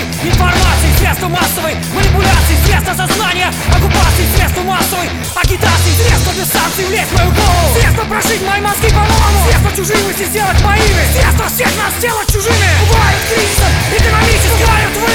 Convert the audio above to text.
информации, средства массовой манипуляции, средства сознания, оккупации, средства массовой агитации, средства без санкций влезть в мою голову, средства прошить мои мозги по-новому, средства чужие мысли сделать моими, средства всех нас сделать чужими. Бывают кризисом экономическим, бывают